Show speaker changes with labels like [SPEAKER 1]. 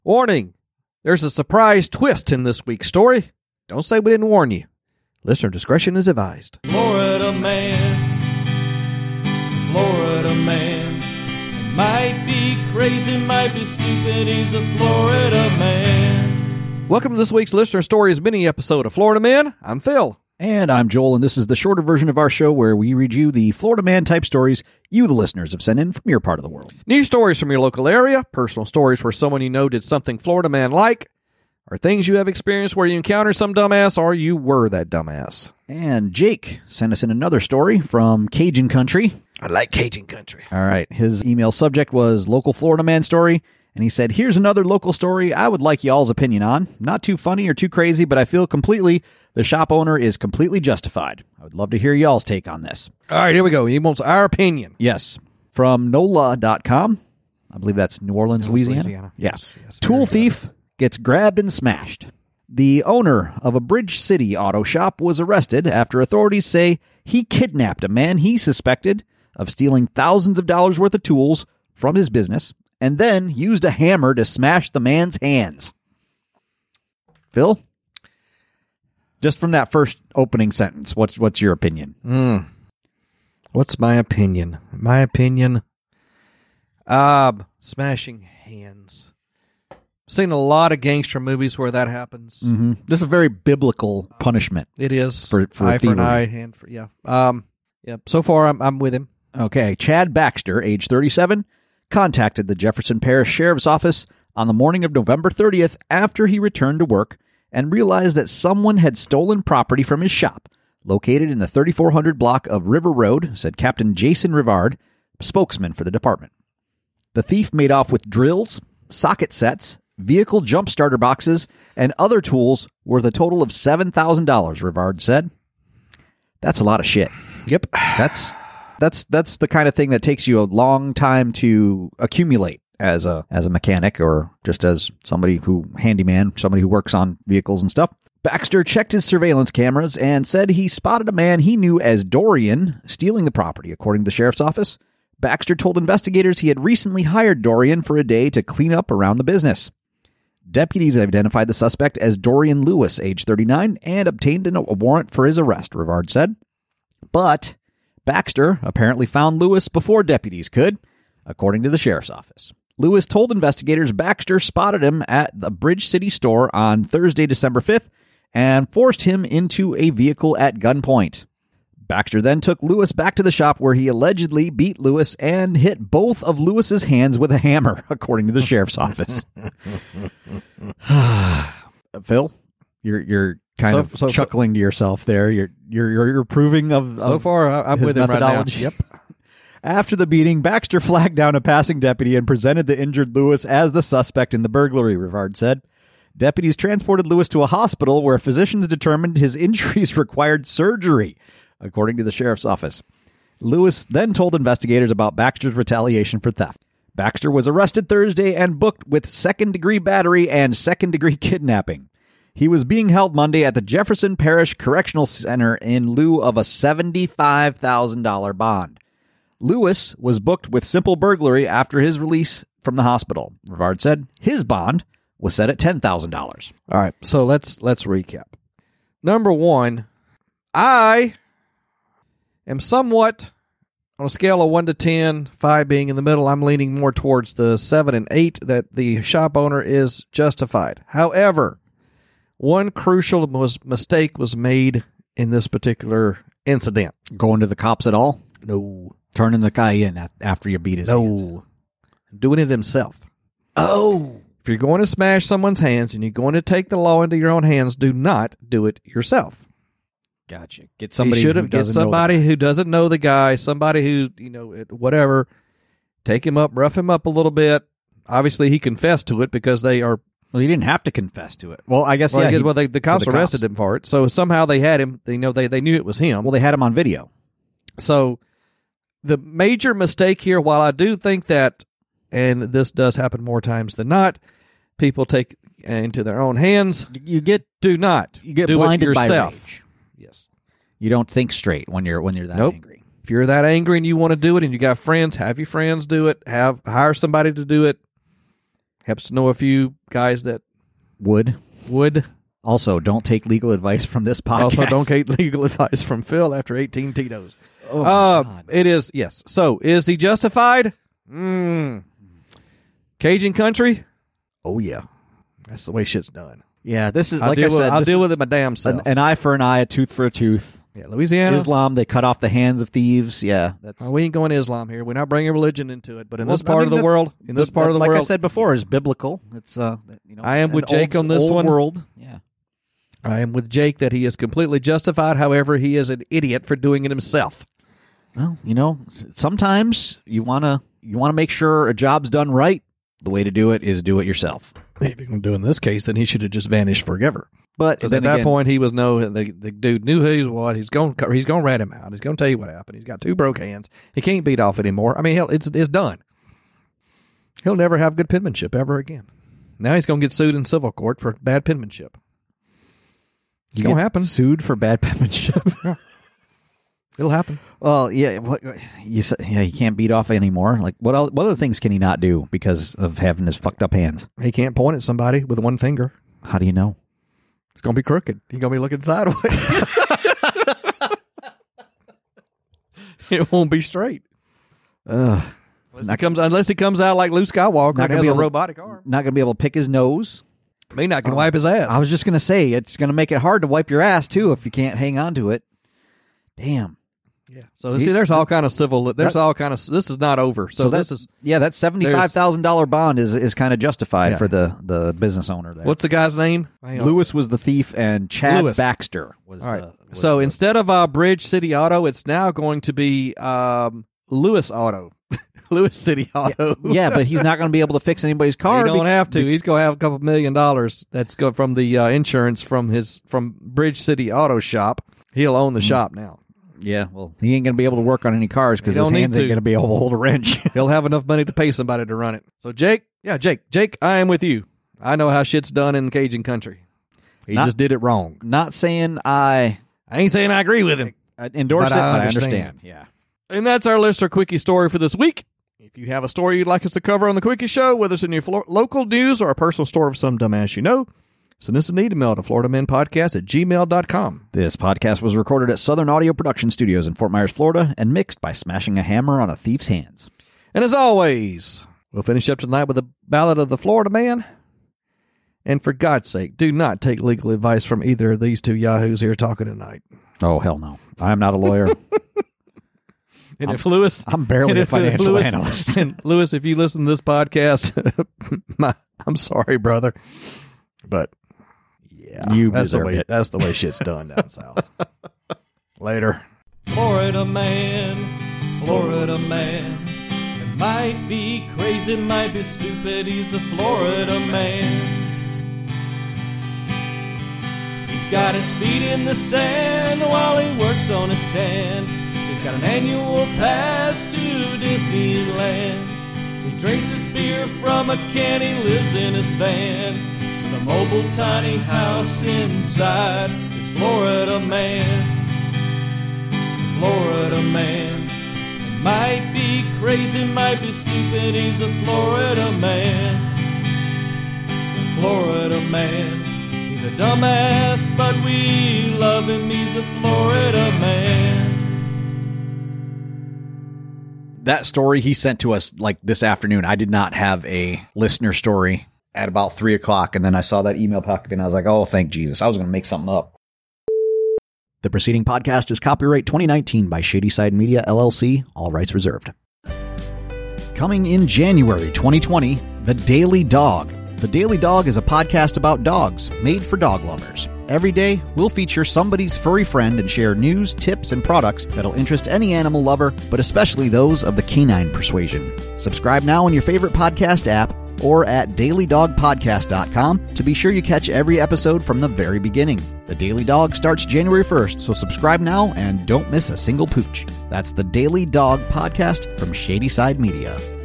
[SPEAKER 1] Warning! There's a surprise twist in this week's story. Don't say we didn't warn you. Listener discretion is advised.
[SPEAKER 2] Florida man. Might be crazy, might be stupid, he's a Florida man.
[SPEAKER 1] Welcome to this week's Listener Stories mini episode of Florida Man. I'm Phil.
[SPEAKER 3] And I'm Joel, and this is the shorter version of our show where we read you the Florida Man type stories you, the listeners, have sent in from your part of the world.
[SPEAKER 1] News stories from your local area, personal stories where someone you know did something Florida Man like, or things you have experienced where you encountered some dumbass or you were that dumbass.
[SPEAKER 3] And Jake sent us in another story from Cajun Country.
[SPEAKER 1] I like Cajun Country.
[SPEAKER 3] All right. His email subject was Local Florida Man Story. And he said, here's another local story I would like y'all's opinion on. Not too funny or too crazy, but I feel the shop owner is completely justified. I would love to hear y'all's take on this.
[SPEAKER 1] All right, here we go. He wants our opinion.
[SPEAKER 3] Yes. From NOLA.com. I believe that's New Orleans, Louisiana. Yeah.
[SPEAKER 1] Yes,
[SPEAKER 3] Tool thief gets grabbed and smashed. The owner of a Bridge City auto shop was arrested after authorities say he kidnapped a man he suspected of stealing thousands of dollars worth of tools from his business and then used a hammer to smash the man's hands. Phil? Just from that first opening sentence, what's your opinion?
[SPEAKER 1] What's my opinion? Smashing hands. Seen a lot of gangster movies where that happens.
[SPEAKER 3] Mm-hmm. This is a very biblical punishment.
[SPEAKER 1] It is
[SPEAKER 3] for
[SPEAKER 1] eye for an
[SPEAKER 3] thievery.
[SPEAKER 1] eye, hand for yeah. So far, I'm with him.
[SPEAKER 3] Okay, Chad Baxter, age 37, contacted the Jefferson Parish Sheriff's Office on the morning of November 30th after he returned to work and realized that someone had stolen property from his shop, located in the 3400 block of River Road, said Captain Jason Rivard, spokesman for the department. The thief made off with drills, socket sets, vehicle jump starter boxes, and other tools worth a total of $7,000, Rivard said. That's a lot of shit.
[SPEAKER 1] Yep.
[SPEAKER 3] That's the kind of thing that takes you a long time to accumulate as a mechanic or just as somebody who works on vehicles and stuff. Baxter checked his surveillance cameras and said he spotted a man he knew as Dorian stealing the property, according to the sheriff's office. Baxter told investigators he had recently hired Dorian for a day to clean up around the business. Deputies identified the suspect as Dorian Lewis, age 39, and obtained a warrant for his arrest, Rivard said. But Baxter apparently found Lewis before deputies could, according to the sheriff's office. Lewis told investigators Baxter spotted him at the Bridge City store on Thursday, December 5th, and forced him into a vehicle at gunpoint. Baxter then took Lewis back to the shop where he allegedly beat Lewis and hit both of Lewis's hands with a hammer, according to the sheriff's office. Phil, you're kind of chuckling to yourself there. You're approving of
[SPEAKER 1] so far. I'm
[SPEAKER 3] his
[SPEAKER 1] with him
[SPEAKER 3] methodology.
[SPEAKER 1] right now. Yep.
[SPEAKER 3] After the beating, Baxter flagged down a passing deputy and presented the injured Lewis as the suspect in the burglary, Rivard said. Deputies transported Lewis to a hospital where physicians determined his injuries required surgery, according to the sheriff's office. Lewis then told investigators about Baxter's retaliation for theft. Baxter was arrested Thursday and booked with second-degree battery and second-degree kidnapping. He was being held Monday at the Jefferson Parish Correctional Center in lieu of a $75,000 bond. Lewis was booked with simple burglary after his release from the hospital. Rivard said his bond was set at $10,000.
[SPEAKER 1] All right, so let's recap. Number one, I am somewhat, on a scale of 1 to 10, 5 being in the middle, I'm leaning more towards the 7 and 8 that the shop owner is justified. However, one crucial mistake was made in this particular incident.
[SPEAKER 3] Going to the cops at all?
[SPEAKER 1] No.
[SPEAKER 3] Turning the guy in after you beat his hands?
[SPEAKER 1] No. Doing it himself.
[SPEAKER 3] Oh.
[SPEAKER 1] If you're going to smash someone's hands and you're going to take the law into your own hands, do not do it yourself.
[SPEAKER 3] Gotcha. Get somebody
[SPEAKER 1] who doesn't know the guy, somebody who, whatever. Take him up, rough him up a little bit. Obviously, he confessed to it because they are.
[SPEAKER 3] Well, he didn't have to confess to it. Well, I guess,
[SPEAKER 1] the cops arrested him for it. So somehow they had him. They knew it was him.
[SPEAKER 3] Well, they had him on video.
[SPEAKER 1] So the major mistake here, while I do think that, and this does happen more times than not, people take into their own hands.
[SPEAKER 3] You get blinded by rage.
[SPEAKER 1] Yes.
[SPEAKER 3] You don't think straight when you're that angry.
[SPEAKER 1] If you're that angry and you want to do it and you got friends, have your friends do it. Hire somebody to do it. Happens to know a few guys that
[SPEAKER 3] Would.
[SPEAKER 1] Also,
[SPEAKER 3] don't take legal advice from this podcast.
[SPEAKER 1] Also, don't take legal advice from Phil after 18 Tito's.
[SPEAKER 3] Oh, my God.
[SPEAKER 1] It is, yes. So, is he justified? Cajun country? Oh, yeah. That's the way shit's done.
[SPEAKER 3] Yeah, this is,
[SPEAKER 1] I'll
[SPEAKER 3] like I said,
[SPEAKER 1] I'll deal with it my damn self.
[SPEAKER 3] an eye for an eye, a tooth for a tooth.
[SPEAKER 1] Yeah, Louisiana.
[SPEAKER 3] Islam, they cut off the hands of thieves. Yeah, that's.
[SPEAKER 1] We ain't going Islam here. We're not bringing religion into it. But in this part of the world,
[SPEAKER 3] like I said before, is biblical. It's
[SPEAKER 1] I am with Jake on this
[SPEAKER 3] old
[SPEAKER 1] one.
[SPEAKER 3] World. Yeah,
[SPEAKER 1] I am with Jake that he is completely justified. However, he is an idiot for doing it himself.
[SPEAKER 3] Well, sometimes you wanna make sure a job's done right. The way to do it is do it yourself.
[SPEAKER 1] If you're going to do in this case, then he should have just vanished forever.
[SPEAKER 3] But
[SPEAKER 1] at that point, he was the dude knew who he was. He's going to rat him out. He's going to tell you what happened. He's got 2 broke hands. He can't beat off anymore. I mean, hell, it's done. He'll never have good penmanship ever again. Now he's going to get sued in civil court for bad penmanship. It's going to happen.
[SPEAKER 3] Sued for bad penmanship.
[SPEAKER 1] It'll happen.
[SPEAKER 3] Well, yeah. He can't beat off anymore. Like what other things can he not do because of having his fucked up hands?
[SPEAKER 1] He can't point at somebody with one finger.
[SPEAKER 3] How do you know?
[SPEAKER 1] It's going to be crooked. He's going to be looking sideways. It won't be straight. Unless he comes out like Luke Skywalker and has a robotic arm.
[SPEAKER 3] Not going to be able to pick his nose.
[SPEAKER 1] Maybe not going to wipe his ass.
[SPEAKER 3] I was just going to say, it's going to make it hard to wipe your ass, too, if you can't hang on to it. Damn.
[SPEAKER 1] Yeah. So see, there's all kind of civil. There's all kind of. This is not over. So this is.
[SPEAKER 3] Yeah, that $75,000 bond is kind of justified for the business owner there.
[SPEAKER 1] What's the guy's name?
[SPEAKER 3] Lewis was the thief, and Chad Baxter was. All right.
[SPEAKER 1] So instead of Bridge City Auto, it's now going to be Lewis Auto. Lewis City Auto.
[SPEAKER 3] Yeah, but he's not going to be able to fix anybody's car.
[SPEAKER 1] He don't have to. He's going to have a couple $1 million that's go from the insurance from Bridge City Auto Shop. He'll own the shop now.
[SPEAKER 3] Yeah, well, he ain't going to be able to work on any cars because his hands ain't going to be able to hold a wrench.
[SPEAKER 1] He'll have enough money to pay somebody to run it. So, Jake, I am with you. I know how shit's done in Cajun country. He just did it wrong.
[SPEAKER 3] Not saying I
[SPEAKER 1] ain't saying I agree with him.
[SPEAKER 3] I endorse but I understand. Yeah.
[SPEAKER 1] And that's our Lister Quickie story for this week. If you have a story you'd like us to cover on the Quickie Show, whether it's in your local news or a personal story of some dumbass you know, send us an email to FloridaMenPodcast@gmail.com.
[SPEAKER 3] This podcast was recorded at Southern Audio Production Studios in Fort Myers, Florida, and mixed by smashing a hammer on a thief's hands.
[SPEAKER 1] And as always, we'll finish up tonight with a ballad of the Florida Man. And for God's sake, do not take legal advice from either of these 2 yahoos here talking tonight.
[SPEAKER 3] Oh, hell no. I'm not a lawyer. I'm barely a financial analyst.
[SPEAKER 1] And Lewis, if you listen to this podcast, I'm sorry, brother. But yeah,
[SPEAKER 3] you
[SPEAKER 1] that's
[SPEAKER 3] deserve it.
[SPEAKER 1] That's the way shit's done down south. Later.
[SPEAKER 2] Florida man. It might be crazy, might be stupid, he's a Florida man. He's got his feet in the sand while he works on his tan. He's got an annual pass to Disneyland. He drinks his beer from a can, he lives in his van. Some mobile tiny house inside his Florida man. Florida man. Might be crazy, might be stupid, he's a Florida man. Florida man. He's a dumbass, but we love him, he's a Florida man.
[SPEAKER 3] That story he sent to us like this afternoon. I did not have a listener story at about 3 o'clock, and then I saw that email pop and I was like, oh, thank Jesus. I was going to make something up. The preceding podcast is copyright 2019 by Shadyside Media, LLC, all rights reserved. Coming in January 2020, The Daily Dog. The Daily Dog is a podcast about dogs, made for dog lovers. Every day, we'll feature somebody's furry friend and share news, tips, and products that'll interest any animal lover, but especially those of the canine persuasion. Subscribe now on your favorite podcast app or at dailydogpodcast.com to be sure you catch every episode from the very beginning. The Daily Dog starts January 1st, so subscribe now and don't miss a single pooch. That's the Daily Dog Podcast from Shadyside Media.